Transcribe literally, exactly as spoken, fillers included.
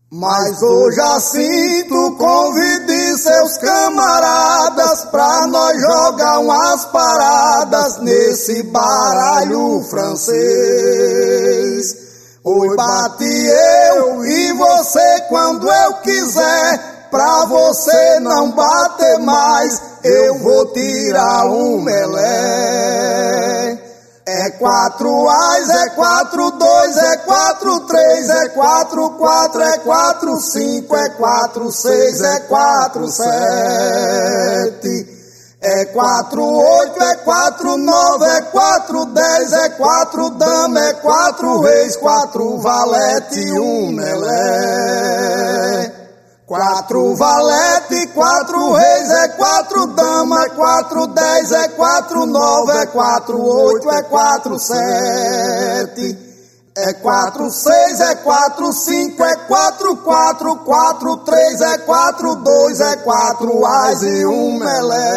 Mas hoje assim tu convide seus camaradas pra nós jogar umas paradas nesse baralho francês. Oi, bate eu e você quando eu quiser, pra você não bater mais, eu vou tirar um melé. É quatro ais, é quatro, dois, é quatro, três, é quatro, quatro, é quatro, cinco, é quatro, seis, é quatro, sete. É quatro, oito, é quatro, nove, é quatro, dez, é quatro, dama, é quatro, reis, quatro, valete e um melé. Quatro valete, quatro reis, é quatro dama, é quatro dez, é quatro nove, é quatro oito, é quatro sete, é quatro seis, é quatro cinco, é quatro quatro, quatro três, é quatro dois, é quatro ais e um melé.